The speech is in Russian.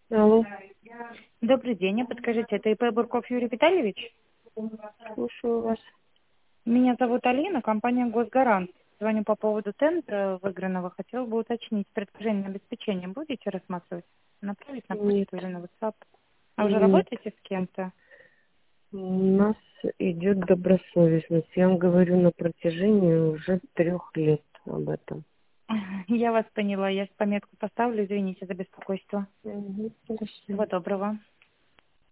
Алло, Добрый день, подскажите, это ИП Бурков Юрий Витальевич? слушаю вас. Меня зовут Алина, компания «Госгарант». Звоню по поводу тендера выигранного. Хотела бы уточнить, предложение обеспечения будете рассматривать? Направить на Нет, почту или на WhatsApp? А уже нет. работаете с кем-то? У нас идет добросовестность. Я вам говорю на протяжении уже 3 лет об этом. Я вас поняла, я пометку поставлю, извините за беспокойство. Угу, хорошо. Всего доброго.